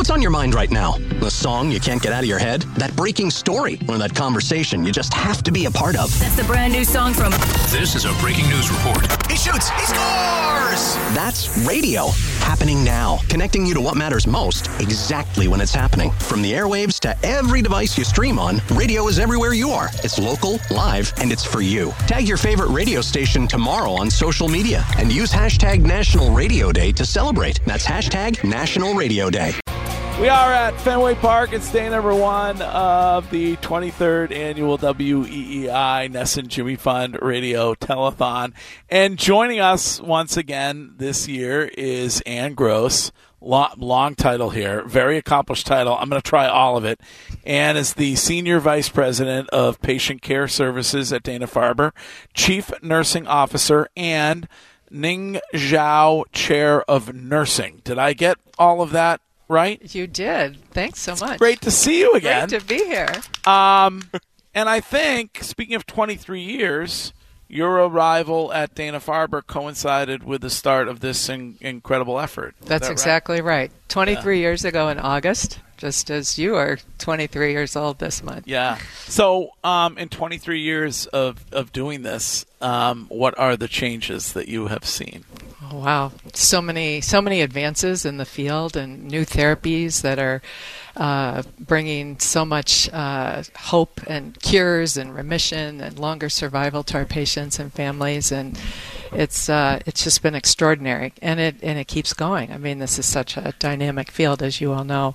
What's on your mind right now? The song you can't get out of your head? That breaking story? Or that conversation you just have to be a part of? That's the brand new song from... This is a breaking news report. He shoots! He scores! That's radio. Happening now. Connecting you to what matters most, exactly when it's happening. From the airwaves to every device you stream on, radio is everywhere you are. It's local, live, and it's for you. Tag your favorite radio station tomorrow on social media and use hashtag National Radio Day to celebrate. That's hashtag National Radio Day. We are at Fenway Park. It's day number 1 of the 23rd annual WEEI Nesson Jimmy Fund Radio Telethon. And joining us once again this year is Ann Gross. Long title here, very accomplished title. I'm going to try all of it. Ann is the Senior Vice President of Patient Care Services at Dana-Farber, Chief Nursing Officer, and Ning Zhao Chair of Nursing. Did I get all of that right? You did. Thanks so much. Great to see you again. Great to be here. And I think, speaking of 23 years, your arrival at Dana-Farber coincided with the start of this incredible effort. That's exactly right. 23 years ago in August, just as you are 23 years old this month. Yeah. So in 23 years of doing this, what are the changes that you have seen? Oh, wow. So many advances in the field and new therapies that are bringing so much hope and cures and remission and longer survival to our patients and families, and it's just been extraordinary, and it keeps going. I mean, this is such a dynamic field, as you all know.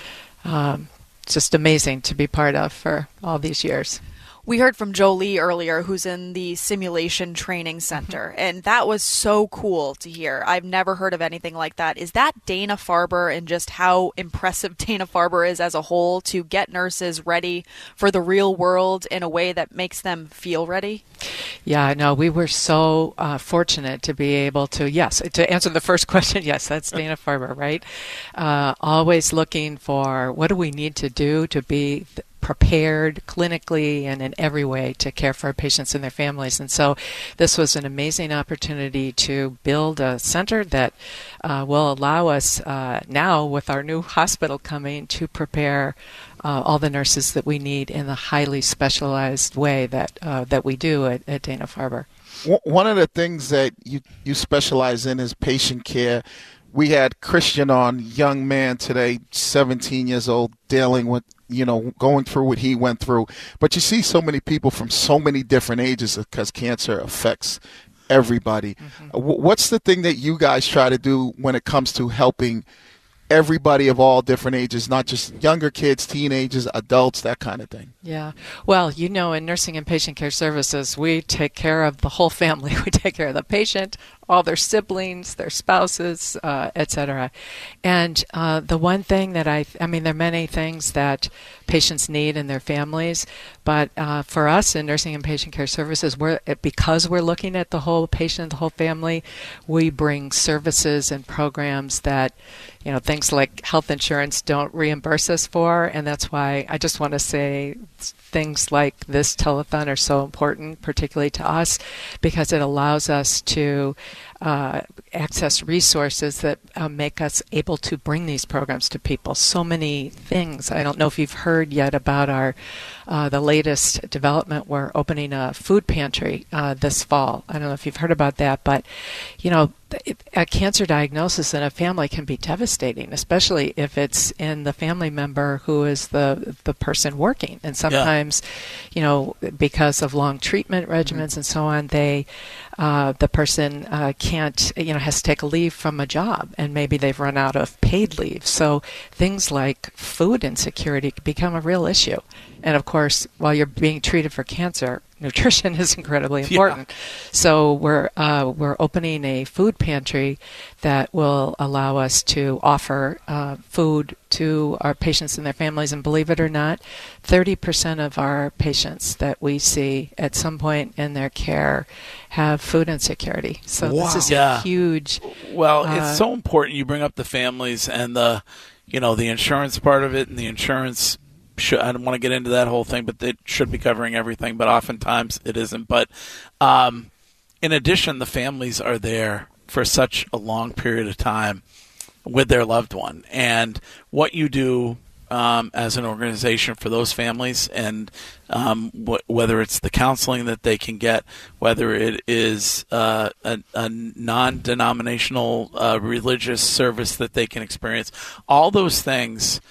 It's just amazing to be part of for all these years. We heard from Jolie earlier, who's in the Simulation Training Center, and that was so cool to hear. I've never heard of anything like that. Is that Dana-Farber and just how impressive Dana-Farber is as a whole to get nurses ready for the real world in a way that makes them feel ready? Yeah, no, we were so fortunate to be able to, to answer the first question, yes, that's Dana-Farber, right? Always looking for what do we need to do to be prepared clinically and in every way to care for our patients and their families. And so this was an amazing opportunity to build a center that will allow us now, with our new hospital coming, to prepare all the nurses that we need in the highly specialized way that we do at Dana-Farber. One of the things that you specialize in is patient care. We had Christian on, young man today, 17 years old, dealing with, going through what he went through. But you see so many people from so many different ages because cancer affects everybody. Mm-hmm. What's the thing that you guys try to do when it comes to helping everybody of all different ages, not just younger kids, teenagers, adults, that kind of thing? Yeah. Well, in nursing and patient care services, we take care of the whole family. We take care of the patient, all their siblings, their spouses, etc. And the one thing that I mean, there are many things that patients need in their families, but for us in nursing and patient care services, because we're looking at the whole patient, the whole family, we bring services and programs that, things like health insurance don't reimburse us for, and that's why I just want to say things like this telethon are so important, particularly to us, because it allows us to access resources that make us able to bring these programs to people. So many things. I don't know if you've heard yet about the latest development. We're opening a food pantry this fall. I don't know if you've heard about that, but a cancer diagnosis in a family can be devastating, especially if it's in the family member who is the person working. And sometimes, because of long treatment regimens and so on, the person can't, has to take a leave from a job, and maybe they've run out of paid leave. So things like food insecurity become a real issue. And of course, while you're being treated for cancer, nutrition is incredibly important. Yeah. So we're opening a food pantry that will allow us to offer food to our patients and their families. And believe it or not, 30% of our patients that we see at some point in their care have food insecurity. So This is a huge... Well, it's so important you bring up the families and the insurance part of it, and the insurance... I don't want to get into that whole thing, but it should be covering everything, but oftentimes it isn't. But in addition, the families are there for such a long period of time with their loved one. And what you do as an organization for those families, and whether it's the counseling that they can get, whether it is a non-denominational religious service that they can experience, all those things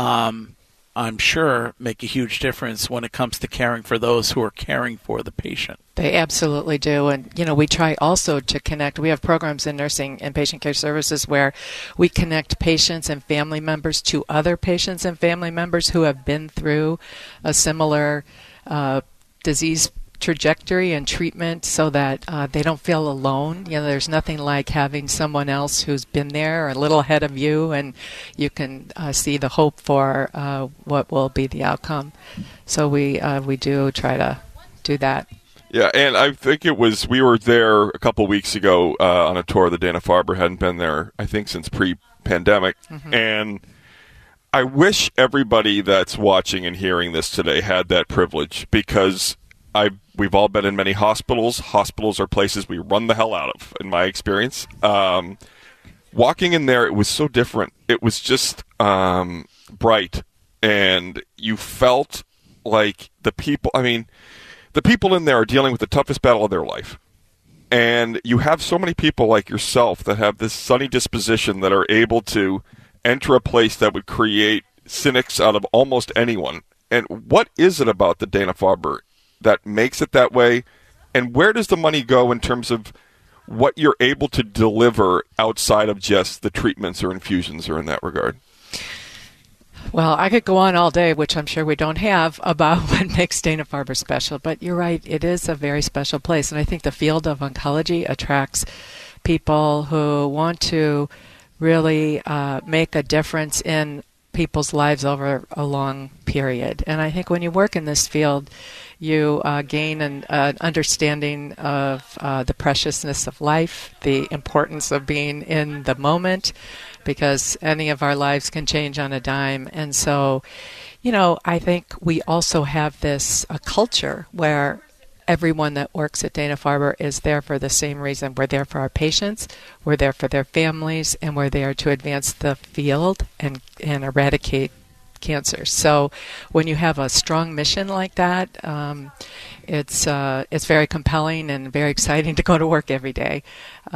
I'm sure make a huge difference when it comes to caring for those who are caring for the patient. They absolutely do. And, we try also to connect. We have programs in nursing and patient care services where we connect patients and family members to other patients and family members who have been through a similar disease trajectory and treatment, so that they don't feel alone. There's nothing like having someone else who's been there a little ahead of you, and you can see the hope for what will be the outcome. So we do try to do that. Yeah, and I think we were there a couple weeks ago on a tour. The Dana-Farber hadn't been there, I think, since pre-pandemic. Mm-hmm. And I wish everybody that's watching and hearing this today had that privilege, because we've all been in many hospitals. Hospitals are places we run the hell out of, in my experience. Walking in there, it was so different. It was just bright, and you felt like the people in there are dealing with the toughest battle of their life. And you have so many people like yourself that have this sunny disposition that are able to enter a place that would create cynics out of almost anyone. And what is it about the Dana-Farber that makes it that way? And where does the money go in terms of what you're able to deliver outside of just the treatments or infusions, or in that regard? Well, I could go on all day, which I'm sure we don't have, about what makes Dana-Farber special. But you're right, it is a very special place. And I think the field of oncology attracts people who want to really make a difference in people's lives over a long period. And I think when you work in this field, you gain an understanding of the preciousness of life, the importance of being in the moment, because any of our lives can change on a dime. And so, I think we also have this culture where everyone that works at Dana-Farber is there for the same reason. We're there for our patients, we're there for their families, and we're there to advance the field and eradicate cancer. So when you have a strong mission like that, it's very compelling and very exciting to go to work every day.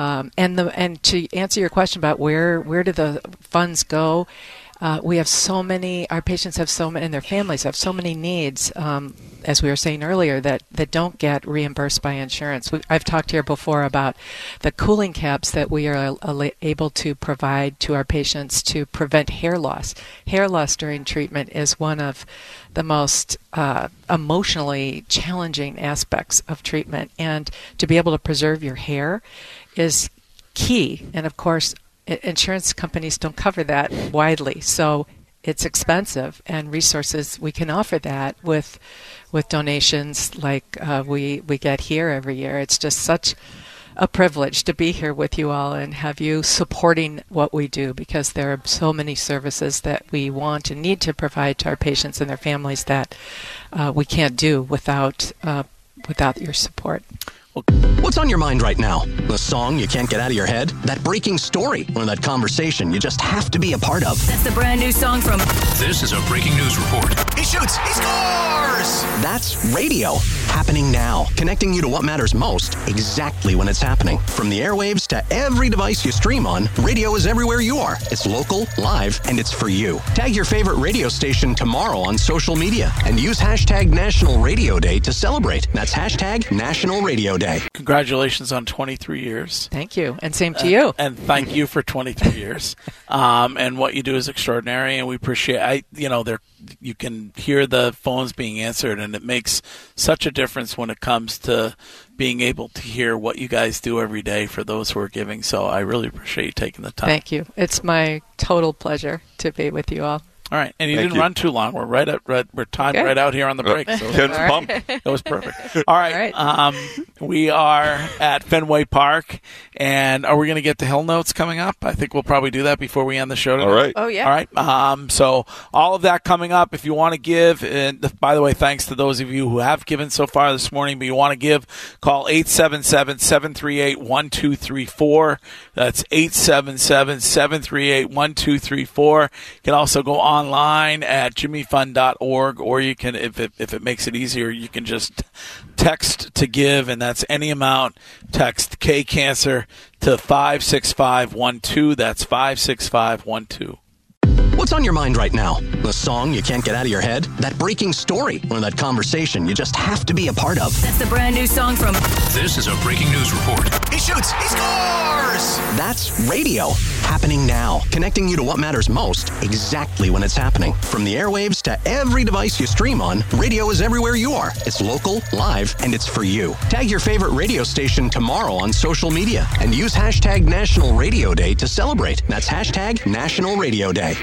And to answer your question about where do the funds go, we have so many, our patients have so many, and their families have so many needs, as we were saying earlier, that don't get reimbursed by insurance. I've talked here before about the cooling caps that we are able to provide to our patients to prevent hair loss. Hair loss during treatment is one of the most emotionally challenging aspects of treatment, and to be able to preserve your hair is key. And of course, insurance companies don't cover that widely, so it's expensive, and resources we can offer that with donations like we get here every year. It's just such a privilege to be here with you all and have you supporting what we do, because there are so many services that we want and need to provide to our patients and their families that we can't do without your support. What's on your mind right now? The song you can't get out of your head? That breaking story? Or that conversation you just have to be a part of? That's the brand new song from... This is a breaking news report. He shoots! He scores! That's radio. Happening now. Connecting you to what matters most, exactly when it's happening. From the airwaves to every device you stream on, radio is everywhere you are. It's local, live, and it's for you. Tag your favorite radio station tomorrow on social media and use hashtag National Radio Day to celebrate. That's hashtag National Radio Day. Congratulations on 23 years. Thank you. And same to you. And thank you for 23 years. And what you do is extraordinary, and we appreciate you can hear the phones being answered, and it makes such a difference when it comes to being able to hear what you guys do every day for those who are giving. So I really appreciate you taking the time. Thank you. It's my total pleasure to be with you all. All right, and you Thank didn't you. run too long. We're timed Okay. right out here on the break. So Ken's All right. pumped. that was perfect. All right, All we are at Fenway Park, and are we going to get to Hill Notes coming up? I think we'll probably do that before we end the show today. All right. Oh, yeah. All right. So all of that coming up. If you want to give, and by the way, thanks to those of you who have given so far this morning, but you want to give, call 877-738-1234. That's 877-738-1234. You can also go online at jimmyfund.org, or you can, if it makes it easier, you can just text to give, and that's any amount. Text K-Cancer to 56512. That's 56512. What's on your mind right now? The song you can't get out of your head? That breaking story? Or that conversation you just have to be a part of? That's the brand new song from... This is a breaking news report. He shoots! He scores! That's radio. Happening now. Connecting you to what matters most exactly when it's happening. From the airwaves to every device you stream on, radio is everywhere you are. It's local, live, and it's for you. Tag your favorite radio station tomorrow on social media and use hashtag National Radio Day to celebrate. That's hashtag National Radio Day.